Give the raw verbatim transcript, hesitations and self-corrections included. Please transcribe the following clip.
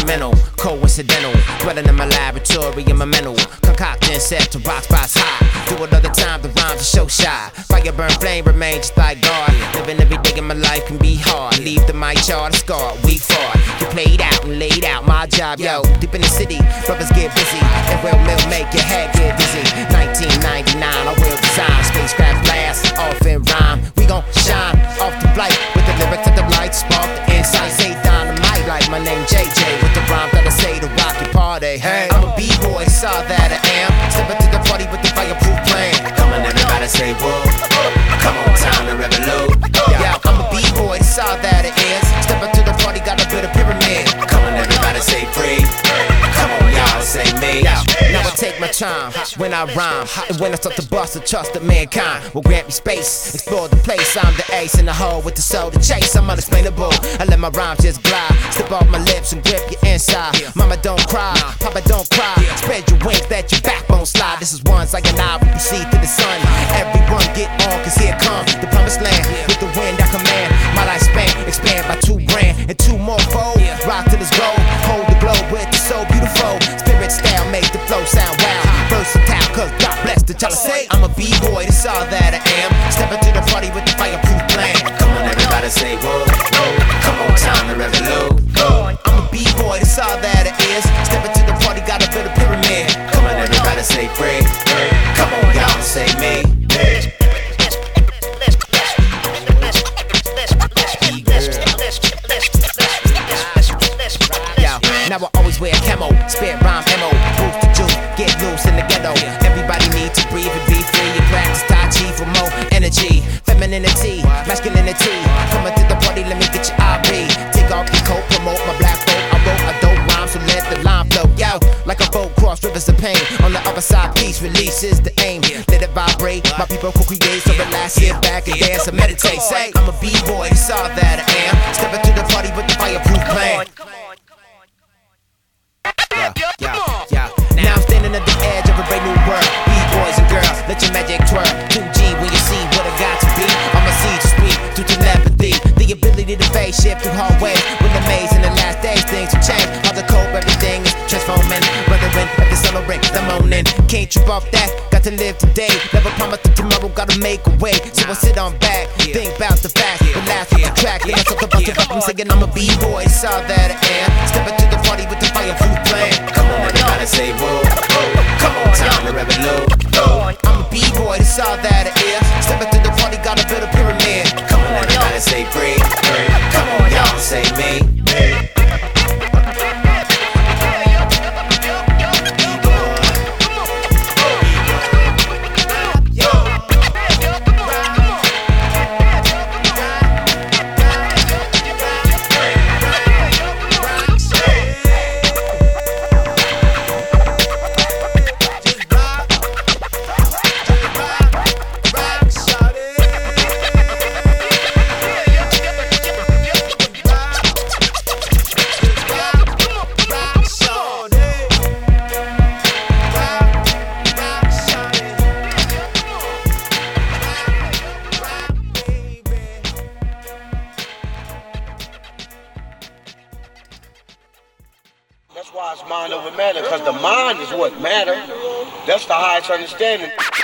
instrumental, coincidental. Dwelling in my laboratory in my mental, concocting set to rock spots high. Do it all the time, the rhymes are so shy. Fire burn flame remain just like God. Living every day in my life can be hard. Leave the mic chart a scar, weak far. You played out and laid out my job, yo. Deep in the city, brothers get busy. And will mill make your head get dizzy. nineteen ninety-nine, I will design spacecraft blast off in rhyme. We gon' shine off the flight with the lyrics of the light spark. The insight say dynamite like my name J J. With the rhyme that I say to rock your party. Hey, I'm a B-boy, saw that I am. Step into the party with the fireproof plan. Come on, everybody say whoa. Come on, time to revolute. Yeah, I'm a B-boy, saw that it is. Step into the party, got a bit of pyramid. Come on, everybody say free. Come on, y'all say me. Now I take my time when I rhyme, and when I start to bust the trust of mankind will grant me space, explore the place. I'm the ace in the hole with the soul to chase. I'm unexplainable. I let my rhymes just glide, slip off my lips and grip your inside. Mama don't cry, Papa don't cry. Spread your wings, let your backbone slide. This is one like an eye, we proceed to the sun. Everyone get on, cause here comes the promised land. With the wind I command, my lifespan expand by two grand and two more fold. Rock till it's gold, hold the globe with the so beautiful. Spirit style make the flow sound wild. Versatile, cause God bless the child. Say I'm a B-boy, that's all that I am. Step into the party with the fireproof plan. Come on, everybody say whoa, whoa. Come on, time to revolute. I'm a B-boy, that's all that it is. Step into the party, got a bit of pyramid. Come on, everybody say free. Come on, y'all say me. Now I always wear camo, spit rhyme ammo, boost the juice, get loose in the ghetto. Everybody need to breathe and be free. You practice Tai Chi for more energy, femininity, masculinity. Coming to the party, let me get your I B. Take off your coat, promote my black boat. I wrote a dope rhyme, so let the line flow. Yo, like a boat cross rivers of pain. On the other side, peace releases the aim. Let it vibrate, my people will create. So relax, sit back and dance and meditate. Say, I'm a B-boy, that's all that I am. Step into the party with the fireproof plan. Yeah, yeah, yeah. Now I'm standing at the edge of a brand new world. B-boys and girls, let your magic twirl. two G when you see what I got to be. I'ma see to speak through telepathy. The ability to face shift through hallways. With the maze in the last days, things will change. How to cope, everything is transforming. Weathering at the celebrate the morning. Can't trip off that, got to live today. Never promise that tomorrow, gotta make a way. So I sit on back, think about the facts. Relax with the track, let's talk about the I'm saying I'm a B-boy, it's all that I am. Step into the party with the fireproof plan. Come on, everybody say whoa, whoa. Come on, time to revolute. I'm a B-boy, that's all that it is. Step into the party, got a bit of pyramid. Come on, everybody say free. Come on, y'all say me. That's why it's mind over matter, because the mind is what matters. That's the highest understanding.